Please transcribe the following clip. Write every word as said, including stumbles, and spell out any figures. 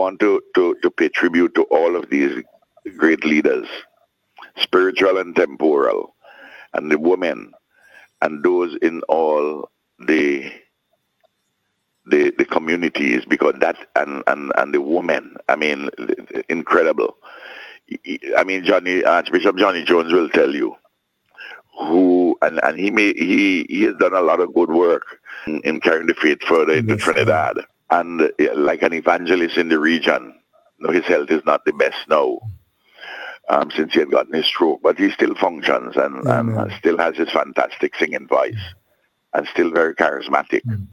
want to, to, to pay tribute to all of these great leaders, spiritual and temporal, and the women, and those in all the the, the communities, because that, and, and, and the women, I mean, incredible. I mean, Johnny, Archbishop Johnny Jones will tell you, who, and, and he may, he, he has done a lot of good work in, in carrying the faith further into Yes, Trinidad. And uh, like an evangelist in the region, you know, his health is not the best now, um, since he had gotten his stroke, but he still functions and, and Amen. still has his fantastic singing voice and still very charismatic. Mm.